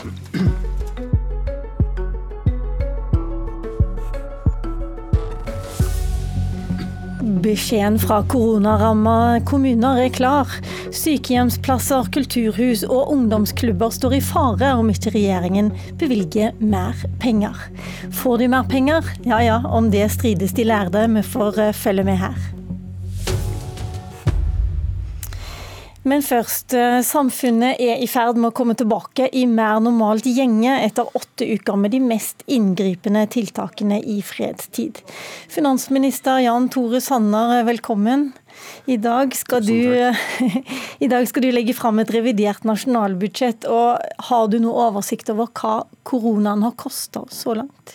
Beskjeden fra koronarammet kommuner klar. Sykehjemsplasser, kulturhus og ungdomsklubber står i fare om ikke regjeringen bevilger mer penger. Får de mer penger? Ja, om det strides de lærde. Vi får følge med her. Men først, samfunnet i ferd med å komme tilbake i mer normalt gjenge etter 8 uker med de mest inngripende tiltakene i fredstid. Finansminister Jan Tore Sanner, velkommen. I dag skal du legge fram et revidert nasjonalbudsjett, og har du noe oversikt over hva koronaen har kostet så langt?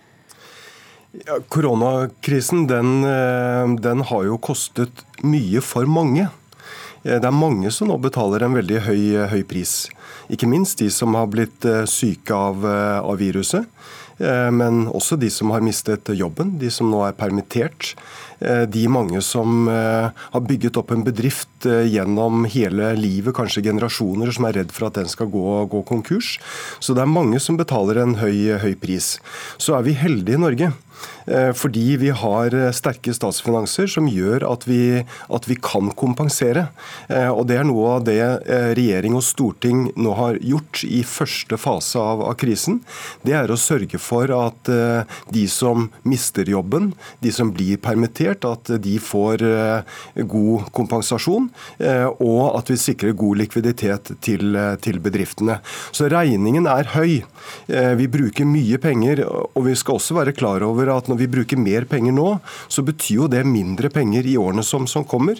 Ja, koronakrisen den har jo kostet mye for mange. Det mange som nå betaler en veldig høy pris. Ikke minst de som har blitt syke av viruset, men også de som har mistet jobben, de som nå permittert. De mange som har bygget opp en bedrift gjennom hele livet, kanskje generasjoner, som redd for at den skal gå konkurs. Så det mange som betaler en høy pris. Så vi heldige i Norge, fordi vi har sterke statsfinanser som gjør at vi kan kompensere. Og det noe av det regjering og storting nå har gjort i første fase av krisen. Det å sørge for at de som mister jobben, de som blir permittert, at de får god kompensasjon, og at vi sikrer god likviditet til bedriftene. Så regningen høy. Vi bruker mye penger, og vi skal også være klar over at når vi bruker mer penger nå, så betyr jo det mindre penger i årene som kommer.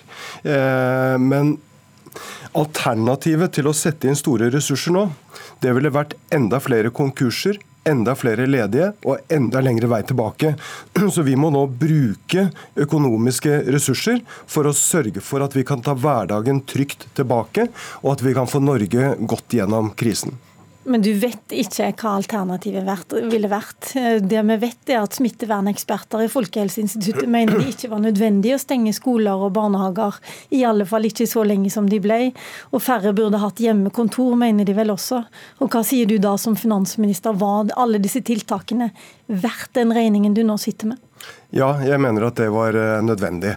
Men alternativet til å sette inn store ressurser nå, det ville vært enda flere konkurser, enda flere ledige og enda lengre vei tilbake. Så vi må nå bruke økonomiske ressurser for å sørge for at vi kan ta hverdagen trygt tilbake, og at vi kan få Norge godt gjennom krisen. Men du vet ikke hva alternativet ville vært. Det vi vet at smitteverneksperter i Folkehelseinstituttet mener det ikke var nødvendig å stenge skoler og barnehager, i alle fall ikke så lenge som de ble. Og færre burde hatt hjemmekontor, mener de vel også. Og hva sier du da som finansminister? Var alle disse tiltakene verdt den regningen du nå sitter med? Ja, jeg mener at det var nødvendig.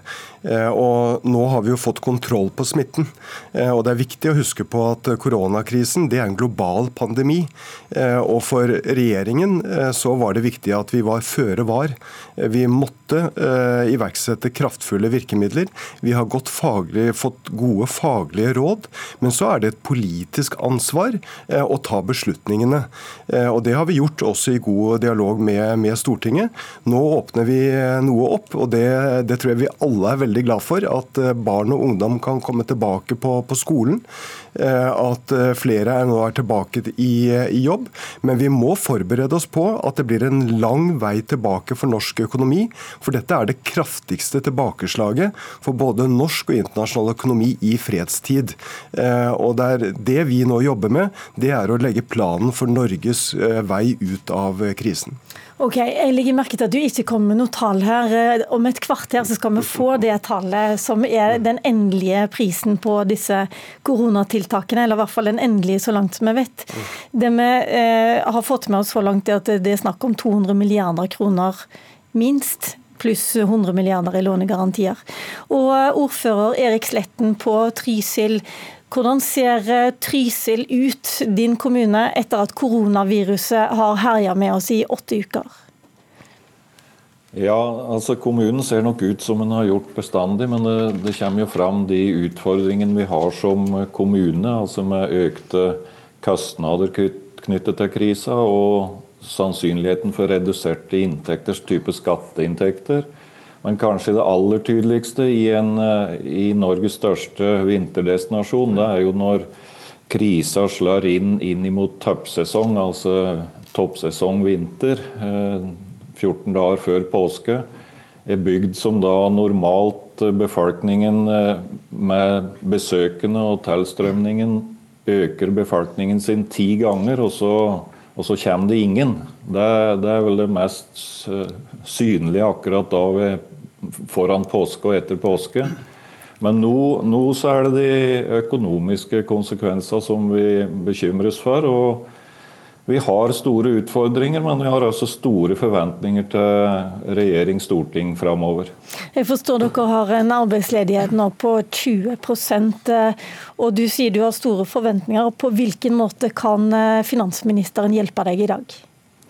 Og nå har vi jo fått kontroll på smitten. Og det viktig å huske på at koronakrisen det en global pandemi. Og for regjeringen så var det viktig at vi var føre var. Vi måtte iverksette kraftfulle virkemidler. Vi har fått gode faglige råd, men så det et politisk ansvar å ta beslutningene. Og det har vi gjort også i god dialog med Stortinget. Nå åpner vi noe opp, og det tror jeg vi alle veldig glad for, at barn og ungdom kan komme tilbake på skolen, at flere nå tilbake i jobb, men vi må forberede oss på at det blir en lang vei tilbake for norsk økonomi, for dette det kraftigste tilbakeslaget for både norsk og internasjonal økonomi i fredstid. Og det vi nå jobber med, det å legge planen for Norges vei ut av krisen. Ok, jeg legger merke til at du ikke kommer med noe tall her. Om et kvarter så skal vi få det tallet som den endelige prisen på disse koronatiltakene, eller i hvert fall den endelige så langt som jeg vet. Det vi har fått med oss så langt at det snakk om 200 milliarder kroner minst, pluss 100 milliarder i lånegarantier. Og ordfører Erik Sletten på Trysil, hvordan ser Trysil ut, din kommune, etter at koronaviruset har herjet med oss i 8 uker? Ja, altså kommunen ser nok ut som den har gjort bestandig, men det kommer jo fram de utfordringene vi har som kommune, altså med økte kostnader knyttet til krisa og sannsynligheten for reduserte inntekters type skatteinntekter. Men kanskje det aller tydeligste i Norges største vinterdestinasjon, det jo når krisa slår inn imot toppsesong, altså toppsesong vinter, 14 dager før påske. Bygd som da normalt befolkningen med besøkende og tilstrømningen øker befolkningen sin 10 ganger, og så kommer det ingen. Det vel det mest synlige akkurat da foran påske og etter påske. Men nå så det de økonomiske konsekvenser som vi bekymres for, og Vi har store utfordringer, men vi har også store forventninger til regjering, storting fremover. Jeg forstår dere har en arbeidsledighet nå på 20%, og du sier du har store forventninger. På hvilken måte kan finansministeren hjelpe deg i dag?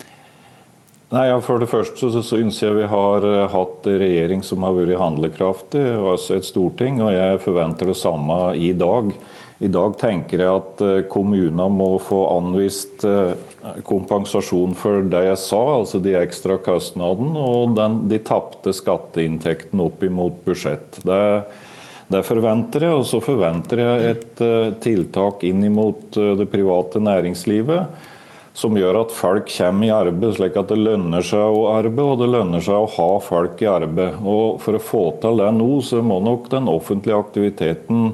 Nei, for det første så synes jeg vi har hatt en regjering som har vært handlekraftig, og også et storting, og jeg forventer det samme i dag. I dag tenker jeg at kommunene må få anvist kompensasjon for det jeg sa, altså de ekstra kostnadene og de tapte skatteinntektene opp imot budsjett. Det forventer jeg, og så forventer jeg et tiltak inn imot det private næringslivet som gjør at folk kommer i arbeid, slik at det lønner seg å arbeide, og det lønner seg å ha folk i arbeid. Og for å få til det nå, så må nok den offentlige aktiviteten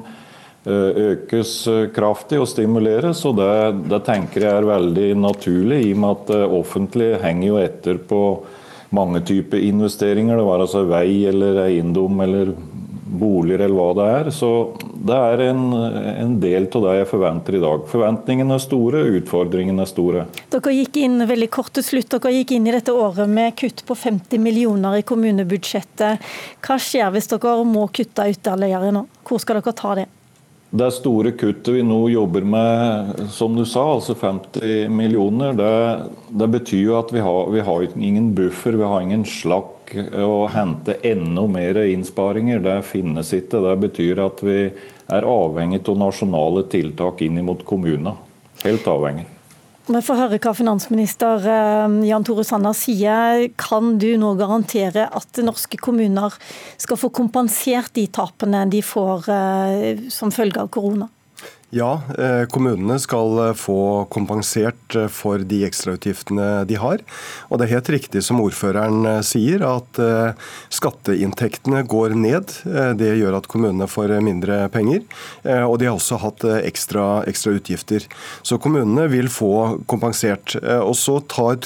økes kraftig og stimuleres, og det tenker jeg veldig naturlig, i og med at det offentlige henger jo etter på mange typer investeringer, det var altså vei eller eiendom eller boliger eller hva det så det en del av det jeg forventer i dag. Forventningene store, utfordringene store. Dere gikk inn veldig kort til slutt, dere gikk inn i dette året med kutt på 50 millioner i kommunebudsjettet. Hva skjer hvis dere må kutte ytterligere nå? Hvor skal dere ta det? Det store kuttet vi nå jobber med, som du sa, altså 50 millioner, det betyr jo at vi har ingen buffer, vi har ingen slakk å hente enda mer innsparinger. Det finnes ikke. Det betyr at vi avhengig av nasjonale tiltak inn mot kommunene. Helt avhengig. Vi får høre hva finansminister Jan Tore Sanner sier. Kan du nå garantere at norske kommuner skal få kompensert de tapene de får som følge av korona? Ja, kommunene skal få kompensert for de ekstrautgiftene de har. Og det er helt riktig som ordføreren sier, at skatteinntektene går ned. Det gjør at kommunene får mindre penger, og de har også hatt ekstra utgifter. Så kommunene vil få kompensert. Og så tar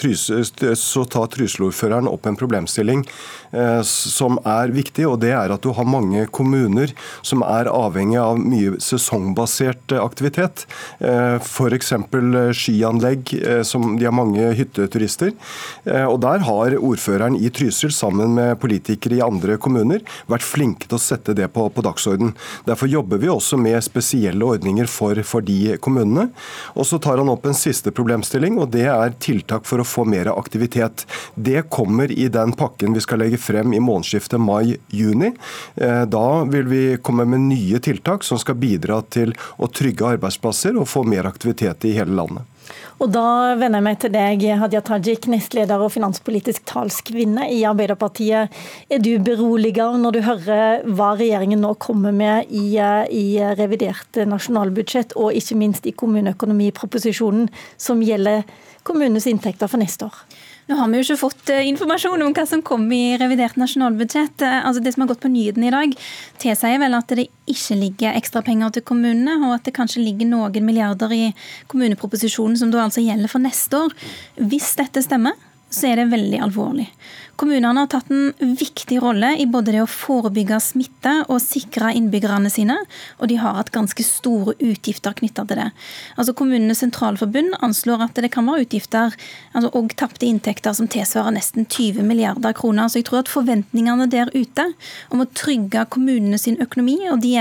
Trysil-ordføreren opp en problemstilling som er viktig, og det er at du har mange kommuner som er avhengig av mye sesongbasert aktivitet. For eksempel skianlegg, som de har mange hytteturister. Og der har ordføreren i Trysil sammen med politikere i andre kommuner vært flinke til å sette det på dagsorden. Derfor jobber vi også med spesielle ordninger for de kommunene. Og så tar han opp en siste problemstilling, og det er tiltak for å få mer aktivitet. Det kommer i den pakken vi skal legge frem i månedsskiftet mai-juni. Da vil vi komme med nye tiltak som skal bidra til å trygge arbeidsplasser og få mer aktivitet i hele landet. Og da vender jeg meg til deg, Hadia Tajik, nestleder og finanspolitisk talskvinne i Arbeiderpartiet. Er du beroliget når du hører hva regjeringen nå kommer med i revidert nasjonalbudsjett, og ikke minst i kommuneøkonomiproposisjonen, som gjelder kommunenes inntekter for neste år? Nå har vi jo ikke fått informasjon om hva som kommer i revidert nasjonalbudsjett. Altså det som har gått på nyhetene i dag, tilsier vel at det ikke ligger ekstra penger til kommunene, og at det kanskje ligger noen milliarder i kommuneproposisjonen som da altså gjelder for neste år. Hvis dette stemmer, så er det veldig alvorlig. Kommunene har tatt en viktig rolle i både det å forebygge smitte og sikre innbyggerne sine, og de har hatt ganske store utgifter knyttet til det. Altså Kommunenes Sentralforbund anslår at det kan være utgifter og tapte inntekter som tilsvarer nesten 20 milliarder kroner. Så jeg tror at forventningene der ute om å trygge kommunene sin økonomi, og de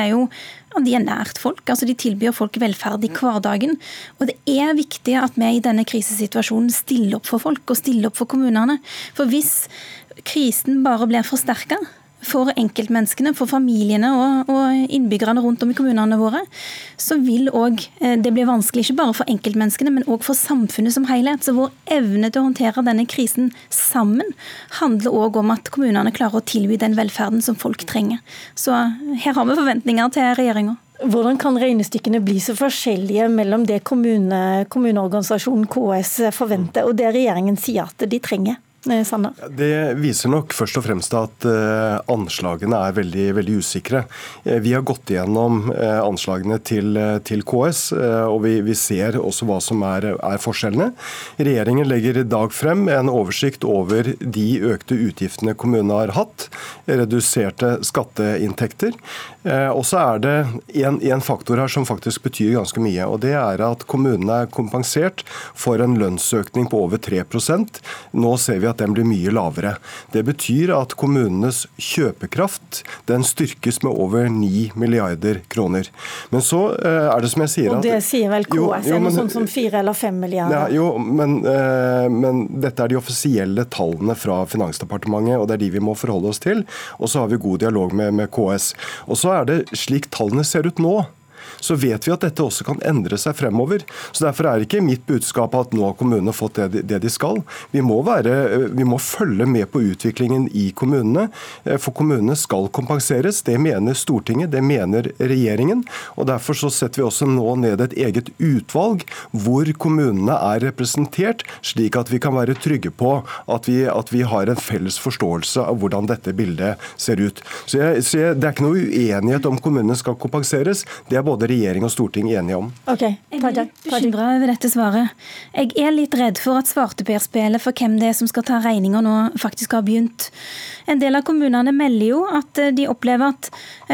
er nært folk, altså de tilbyr folk velferd i hverdagen. Og det er viktig at vi i denne krisesituasjonen stiller opp for folk og stiller opp for kommunene. For hvis krisen bare blir forsterket for enkeltmenneskene, for familiene og innbyggerne rundt om i kommunene våre, så vil også det bli vanskelig ikke bare for enkeltmenneskene, men også for samfunnet som helhet. Så vår evne til å håndtere denne krisen sammen handler også om at kommunene klarer å tilby den velferden som folk trenger. Så her har vi forventninger til regjeringen. Hvordan kan regnestykkene bli så forskjellige mellom det kommuneorganisasjonen KS forventer, og det regjeringen sier at de trenger? Sanner? Det viser nok først og fremst at anslagene er veldig, veldig usikre. Vi har gått igjennom anslagene til KS, og vi ser også hva som er forskjellene. Regjeringen legger i dag frem en oversikt over de økte utgiftene kommunene har hatt, reduserte skatteinntekter. Og så er det en faktor her som faktisk betyr ganske mye, og det er at kommunene er kompensert for en lønnsøkning på over 3%. Nå ser vi at den blir mye lavere. Det betyr at kommunenes kjøpekraft den styrkes med over 9 milliarder kroner. Men så er det som jeg sier at... Og det sier vel KS, noe sånt som 4 eller 5 milliarder? Ja, men dette er de offisielle tallene fra Finansdepartementet, og det er de vi må forholde oss til. Og så har vi god dialog med KS. Og så er det slik tallene ser ut nå. Så vet vi at dette også kan endre seg fremover. Så derfor er ikke mitt budskap at nå har kommunene fått det de skal. Vi må følge med på utviklingen i kommunene, for kommunene skal kompenseres. Det mener Stortinget, det mener regjeringen. Og derfor så setter vi også nå ned et eget utvalg hvor kommunene er representert, slik at vi kan være trygge på at vi har en felles forståelse av hvordan dette bildet ser ut. Så det er ikke noe uenighet om kommunene skal kompenseres. Det er både regjering og storting enige om. Okay. Jeg er litt bekymret over dette svaret. Jeg er litt redd for at svarteperspillet for hvem det er som skal ta regninger nå faktisk har begynt. En del av kommunene melder jo at de opplever at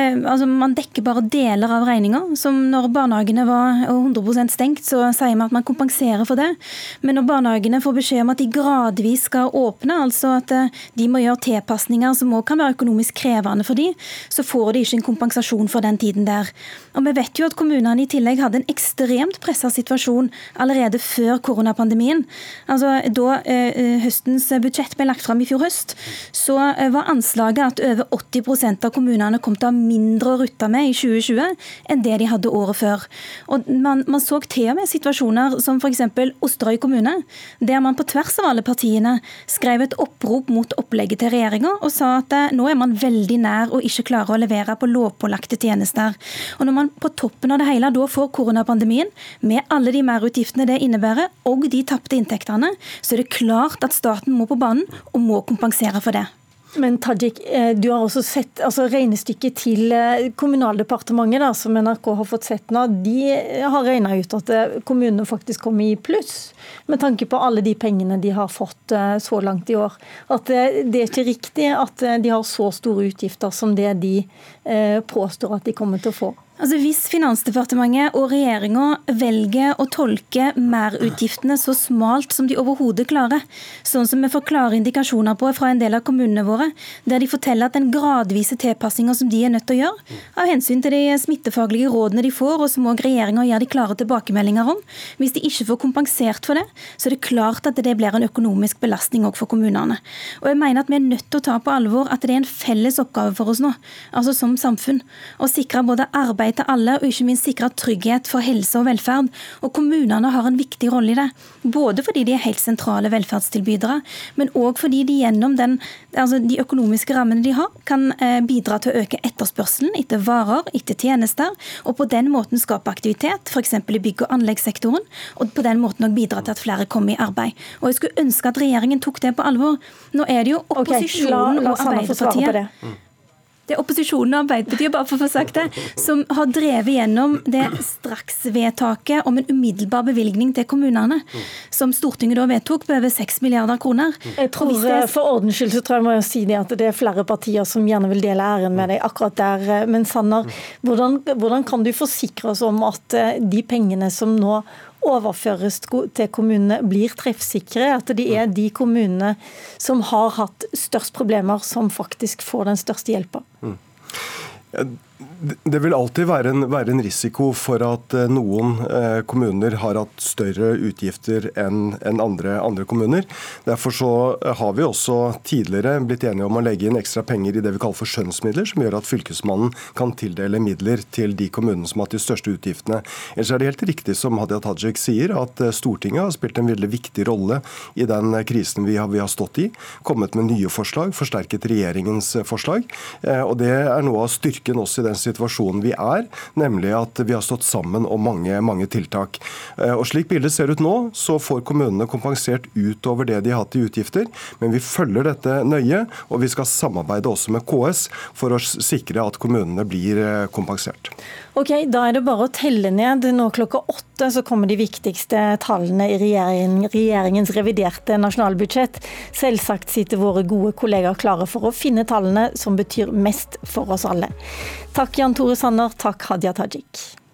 man dekker bare deler av regninger. Som når barnehagene var 100% stengt, så sier man at man kompenserer for det. Men når barnehagene får beskjed om at de gradvis skal åpne, altså at de må gjøre tilpasninger som også kan være økonomisk krevende for de, så får de ikke en kompensasjon for den tiden der. Og vi vet jo at kommunene i tillegg hadde en ekstremt presset situasjon allerede før koronapandemien. Altså, da høstens budsjett ble lagt frem i fjor høst, så var anslaget at over 80% av kommunene kom til å ha mindre å rutte med i 2020 enn det de hadde året før. Og man så til og med situasjoner som for eksempel Osterøy kommune, der man på tvers av alle partiene skrev et opprop mot opplegget til regjeringen og sa at nå er man veldig nær og ikke klarer å levere på lovpålagte tjenester. Og når man på toppen av det hele da får koronapandemien, med alle de merutgiftene det innebærer, og de tappte inntektene, så er det klart at staten må på banen og må kompensere for det. Men Tajik, du har også sett regnestykket til Kommunaldepartementet, som NRK har fått sett nå. De har regnet ut at kommunene faktisk kommer i pluss, med tanke på alle de pengene de har fått så langt i år. At det er ikke riktig at de har så store utgifter som det de påstår at de kommer til å få. Altså hvis Finansdepartementet og regjeringen velger å tolke merutgiftene så smalt som de overhodet klarer, sånn som vi får klare indikasjoner på fra en del av kommunene våre, der de forteller at den gradvise tilpassingen som de er nødt til å gjøre, av hensyn til de smittefaglige rådene de får, og som også regjeringen gjør de klare tilbakemeldinger om, hvis de ikke får kompensert for det, så er det klart at det blir en økonomisk belastning også for kommunene. Og jeg mener at vi er nødt til å ta på alvor at det er en felles oppgave for oss nå, altså som samfunn, å sikre både arbeid til alle, og ikke minst sikre trygghet for helse og velferd. Og kommunene har en viktig rolle i det. Både fordi de er helt sentrale velferdstilbydere, men også fordi de gjennom de økonomiske rammene de har, kan bidra til å øke etterspørselen etter varer, etter tjenester, og på den måten skape aktivitet, f.eks. i bygg- og anleggssektoren, og på den måten også bidra til at flere kommer i arbeid. Og jeg skulle ønske at regjeringen tok det på alvor. Nå er det jo opposisjonen og Arbeiderpartiet. Det er opposisjonen og Arbeiderpartiet, bare for å få sagt det, som har drevet gjennom det straksvedtaket om en umiddelbar bevilgning til kommunene, som Stortinget da vedtok på over 6 milliarder kroner. Jeg tror, for ordens skyld så tror jeg må si det at det er flere partier som gjerne vil dele æren med deg akkurat der. Men Sanner, hvordan kan du forsikre oss om at de pengene som nå overføres til kommunene blir treffsikre, at det er de kommunene som har hatt størst problemer som faktisk får den største hjelpa? Det vil alltid være en risiko for at noen kommuner har hatt større utgifter enn andre kommuner. Derfor så har vi også tidligere blitt enige om å legge inn ekstra penger i det vi kaller for skjønnsmidler, som gjør at fylkesmannen kan tildele midler til de kommunene som har hatt de største utgiftene. Ellers er det helt riktig som Hadia Tajik sier, at Stortinget har spilt en veldig viktig rolle i den krisen vi har stått i, kommet med nye forslag, forsterket regjeringens forslag, og det er noe av styrken også i den situasjonen situasjonen vi nemlig at vi har stått sammen om mange tiltak. Og slik bildet ser ut nå, så får kommunene kompensert utover det de har hatt i utgifter, men vi følger dette nøye, og vi skal samarbeide også med KS for å sikre at kommunene blir kompensert. Ok, da det bare å telle ned. Nå klokka 8 så kommer de viktigste tallene i regjeringens reviderte nasjonalbudsjett. Selvsagt sitter våre gode kollegaer klare for å finne tallene som betyr mest for oss alle. Takk Jan Tore Sanner, takk Hadia Tajik.